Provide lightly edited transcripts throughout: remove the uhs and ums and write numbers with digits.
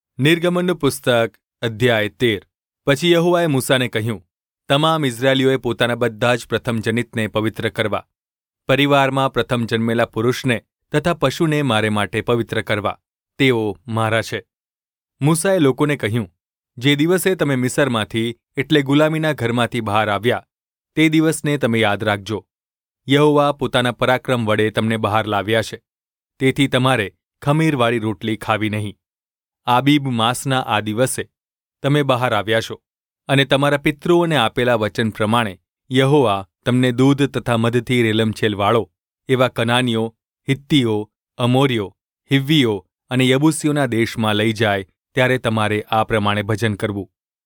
નિર્ગમનનું પુસ્તક અધ્યાય 13. પછી યહોવાએ મૂસાને કહ્યું, તમામ ઇઝરાયેલીઓએ પોતાના બધા જ પ્રથમજનિતને પવિત્ર કરવા, પરિવારમાં પ્રથમ જન્મેલા પુરુષને તથા પશુને મારે માટે પવિત્ર કરવા, તેઓ મારા છે. મૂસાએ લોકોને કહ્યું, જે દિવસે તમે મિસરમાંથી એટલે ગુલામીના ઘરમાંથી બહાર આવ્યા, તે દિવસને તમે યાદ રાખજો. યહોવા પોતાના પરાક્રમ વડે તમને બહાર લાવ્યા છે, તેથી તમારે ખમીરવાળી રોટલી ખાવી નહીં. આબીબ માસના આ દિવસે તમે બહાર આવ્યા છો, અને તમારા પિતૃઓને આપેલા વચન પ્રમાણે યહોવા તમને દૂધ તથા મધથી રેલમછેલવાળો એવા કનાનીઓ, હિત્તીઓ, અમોરીઓ, હિવ્વીઓ અને યબૂસીઓના દેશમાં લઈ જાય ત્યારે તમારે આ પ્રમાણે ભજન કરવું.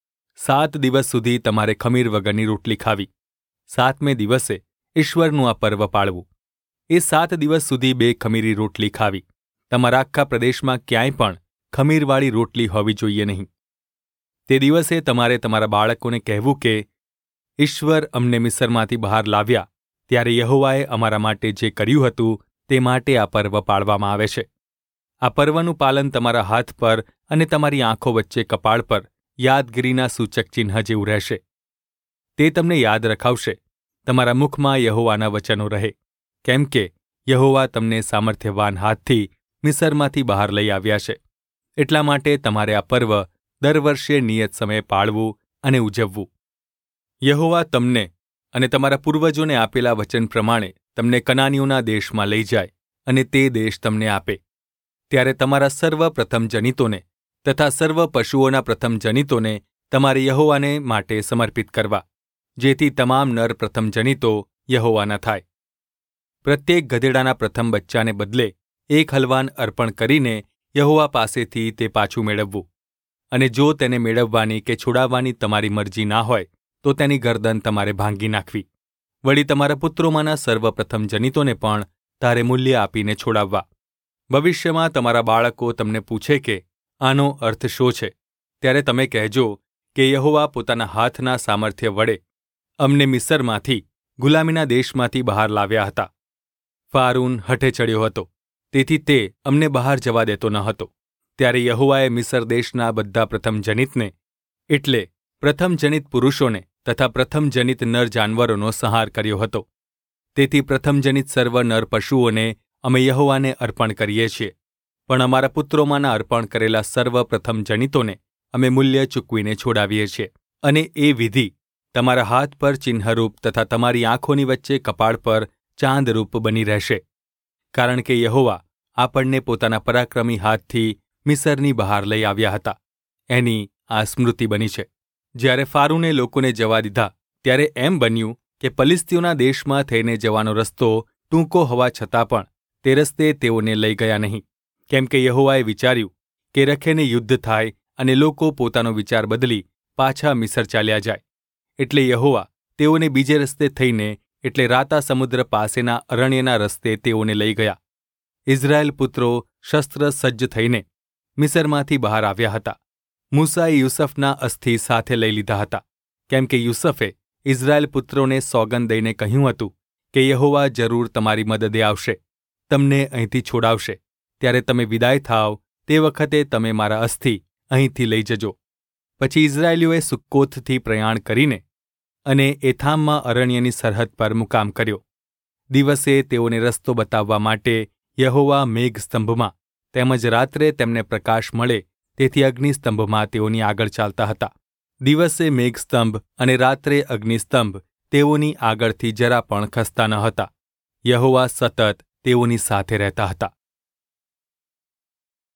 7 દિવસ સુધી તમારે ખમીર વગરની રોટલી ખાવી. 7મે દિવસે ઈશ્વરનું આ પર્વ પાળવું. એ 7 દિવસ સુધી બેખમીરી રોટલી ખાવી. તમારા આખા પ્રદેશમાં ક્યાંય પણ ખમીરવાળી રોટલી હોવી જોઈએ નહીં. તે દિવસે તમારે તમારા બાળકોને કહેવું કે ઈશ્વર અમને મિસરમાંથી બહાર લાવ્યા ત્યારે યહોવાએ અમારા માટે જે કર્યું હતું તે માટે આ પર્વ પાળવામાં આવે છે. આ પર્વનું પાલન તમારા હાથ પર અને તમારી આંખો વચ્ચે કપાળ પર યાદગીરીના સૂચક ચિહ્ન જેવું રહેશે. તે તમને યાદ રખાવશે, તમારા મુખમાં યહોવાના વચનો રહે, કેમ કે યહોવા તમને સામર્થ્યવાન હાથથી મિસરમાંથી બહાર લઈ આવ્યા છે. એટલા માટે તમારે આ પર્વ દર વર્ષે નિયત સમયે પાળવું અને ઉજવવું. યહોવા તમને અને તમારા પૂર્વજોને આપેલા વચન પ્રમાણે તમને કનાનીઓના દેશમાં લઈ જાય અને તે દેશ તમને આપે. ત્યારે તમારા સર્વ પ્રથમજનિતોને તથા સર્વ પશુઓના પ્રથમજનિતોને તમારે યહોવાને માટે સમર્પિત કરવા, જેથી તમામ નર પ્રથમજનિતો યહોવાના થાય. પ્રત્યેક ગધેડાના પ્રથમ બચ્ચાને બદલે એક હલવાન અર્પણ કરીને યહોવા પાસેથી તે પાછું મેળવવું. અને જો તેને મેળવવાની કે છોડાવવાની તમારી મરજી ના હોય તો તેની ગરદન તમારે ભાંગી નાખવી. વળી તમારા પુત્રોમાંના સર્વ પ્રથમજનિતોને પણ તારે મૂલ્ય આપીને છોડાવવા. ભવિષ્યમાં તમારા બાળકો તમને પૂછે કે આનો અર્થ શો છે, ત્યારે તમે કહેજો કે યહોવા પોતાના હાથના સામર્થ્ય વડે અમને મિસરમાંથી ગુલામીના દેશમાંથી બહાર લાવ્યા હતા. ફારૂન હઠે ચડ્યો હતો, તેથી તે અમને બહાર જવા દેતો ન હતો. ત્યારે યહોવાએ મિસર દેશના બધા પ્રથમજનિતને એટલે પ્રથમજનિત પુરુષોને તથા પ્રથમજનિત નર જાનવરોનો સંહાર કર્યો હતો. તેથી પ્રથમજનિત સર્વ નર પશુઓને અમે યહોવાને અર્પણ કરીએ છીએ, પણ અમારા પુત્રોમાંના અર્પણ કરેલા સર્વ પ્રથમજનિતોને અમે મૂલ્ય ચૂકવીને છોડાવીએ છીએ. અને એ વિધિ તમારા હાથ પર ચિહ્નરૂપ તથા તમારી આંખોની વચ્ચે કપાળ પર ચાંદરૂપ બની રહેશે, કારણ કે યહોવા આપણને પોતાના પરાક્રમી હાથથી મિસરની બહાર લઈ આવ્યા હતા. એની આ સ્મૃતિ બની છે. જ્યારે ફારૂને લોકોને જવા દીધા ત્યારે એમ બન્યું કે પલિશ્તીઓના દેશમાં થઈને જવાનો રસ્તો ટૂંકો હોવા છતાં પણ તે રસ્તે તેઓને લઈ ગયા નહીં, કેમ કે યહોવાએ વિચાર્યું કે રખેને યુદ્ધ થાય અને લોકો પોતાનો વિચાર બદલી પાછા મિસર ચાલ્યા જાય. એટલે યહોવા તેઓને બીજે રસ્તે થઈને એટલે રાતા સમુદ્ર પાસેના અરણ્યના રસ્તે તેઓને લઈ ગયા. ઇઝરાયેલ પુત્રો શસ્ત્ર સજ્જ થઈને મિસરમાંથી બહાર આવ્યા હતા. મૂસાએ યુસુફના અસ્થિ સાથે લઈ લીધા હતા, કેમ કે યુસુફે ઇઝરાયેલ પુત્રોને સોગંદ દઈને કહ્યું હતું કે યહોવા જરૂર તમારી મદદે આવશે, તમને અહીંથી છોડાવશે. ત્યારે તમે વિદાય થાવ તે વખતે તમે મારા અસ્થિ અહીંથી લઈ જજો. પછી ઇઝરાયેલીઓએ સુક્કોથથી પ્રયાણ કરીને અને એથામમાં અરણ્યની સરહદ પર મુકામ કર્યો. દિવસે તેઓને રસ્તો બતાવવા માટે યહોવા મેઘસ્તંભમાં તેમજ રાત્રે તેમને પ્રકાશ મળે તેથી અગ્નિસ્તંભમાં તેઓની આગળ ચાલતા હતા. દિવસે મેઘસ્તંભ અને રાત્રે અગ્નિસ્તંભ તેઓની આગળથી જરા પણ ખસતા ન હતા. યહોવા સતત તેઓની સાથે રહેતા હતા.